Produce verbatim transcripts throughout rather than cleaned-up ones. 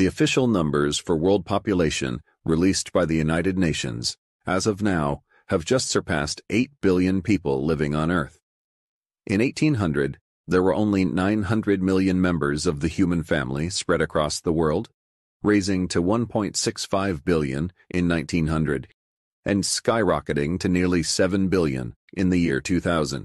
The official numbers for world population released by the United Nations, as of now, have just surpassed eight billion people living on Earth. In eighteen hundred, there were only nine hundred million members of the human family spread across the world, raising to one point six five billion in nineteen hundred, and skyrocketing to nearly seven billion in the year two thousand.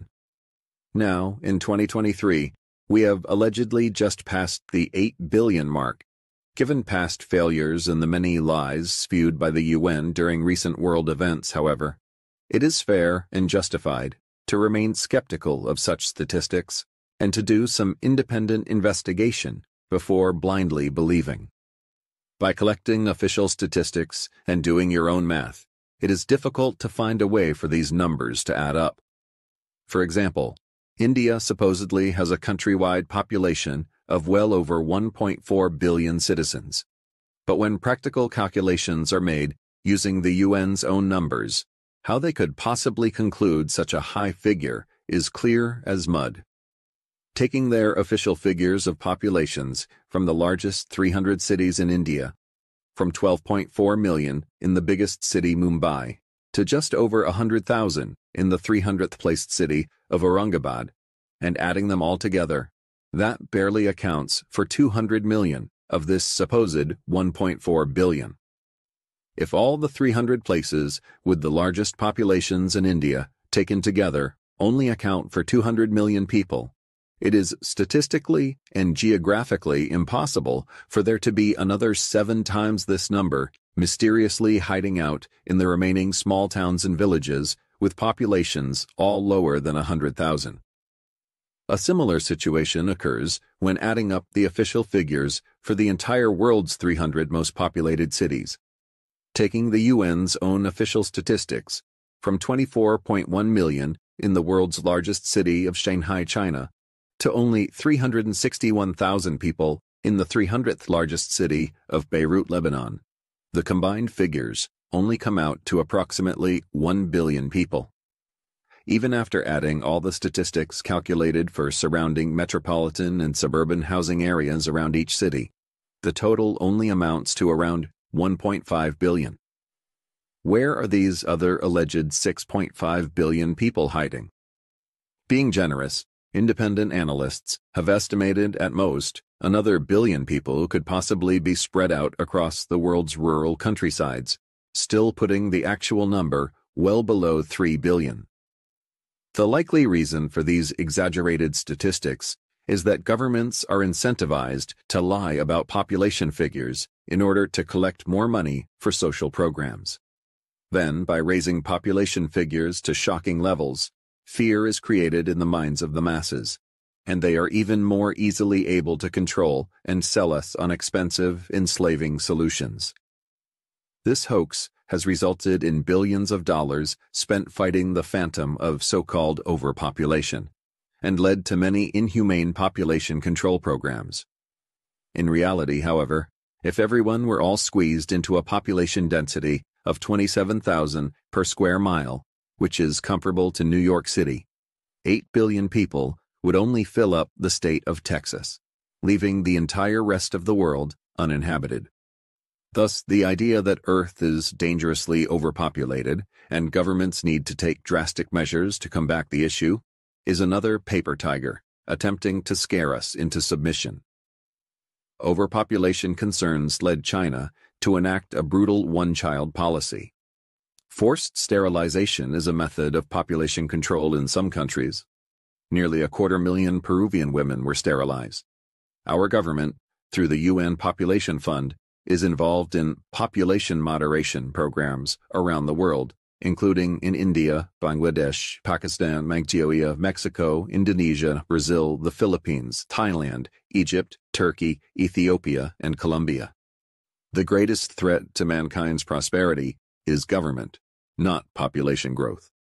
Now, in twenty twenty-three, we have allegedly just passed the eight billion mark. Given past failures and the many lies spewed by the U N during recent world events, however, it is fair and justified to remain skeptical of such statistics and to do some independent investigation before blindly believing. By collecting official statistics and doing your own math, it is difficult to find a way for these numbers to add up. For example, India supposedly has a countrywide population of well over one point four billion citizens. But when practical calculations are made using the U N's own numbers, how they could possibly conclude such a high figure is clear as mud. Taking their official figures of populations from the largest three hundred cities in India, from twelve point four million in the biggest city Mumbai, to just over one hundred thousand in the three hundredth placed city of Aurangabad, and adding them all together, that barely accounts for two hundred million of this supposed one point four billion. If all the three hundred places with the largest populations in India taken together only account for two hundred million people, it is statistically and geographically impossible for there to be another seven times this number mysteriously hiding out in the remaining small towns and villages with populations all lower than one hundred thousand. A similar situation occurs when adding up the official figures for the entire world's three hundred most populated cities. Taking the U N's own official statistics, from twenty-four point one million in the world's largest city of Shanghai, China, to only three hundred sixty-one thousand people in the three hundredth largest city of Beirut, Lebanon, the combined figures only come out to approximately one billion people. Even after adding all the statistics calculated for surrounding metropolitan and suburban housing areas around each city, the total only amounts to around one point five billion. Where are these other alleged six point five billion people hiding? Being generous, independent analysts have estimated at most another billion people could possibly be spread out across the world's rural countrysides, still putting the actual number well below three billion. The likely reason for these exaggerated statistics is that governments are incentivized to lie about population figures in order to collect more money for social programs. Then, by raising population figures to shocking levels, fear is created in the minds of the masses, and they are even more easily able to control and sell us on expensive, enslaving solutions. This hoax has resulted in billions of dollars spent fighting the phantom of so-called overpopulation, and led to many inhumane population control programs. In reality, however, if everyone were all squeezed into a population density of twenty-seven thousand per square mile, which is comparable to New York City, eight billion people would only fill up the state of Texas, leaving the entire rest of the world uninhabited. Thus, the idea that Earth is dangerously overpopulated and governments need to take drastic measures to combat the issue is another paper tiger attempting to scare us into submission. Overpopulation concerns led China to enact a brutal one-child policy. Forced sterilization is a method of population control in some countries. Nearly a quarter million Peruvian women were sterilized. Our government, through the U N Population Fund, is involved in population moderation programs around the world, including in India, Bangladesh, Pakistan, Nigeria, Mexico, Indonesia, Brazil, the Philippines, Thailand, Egypt, Turkey, Ethiopia, and Colombia. The greatest threat to mankind's prosperity is government, not population growth.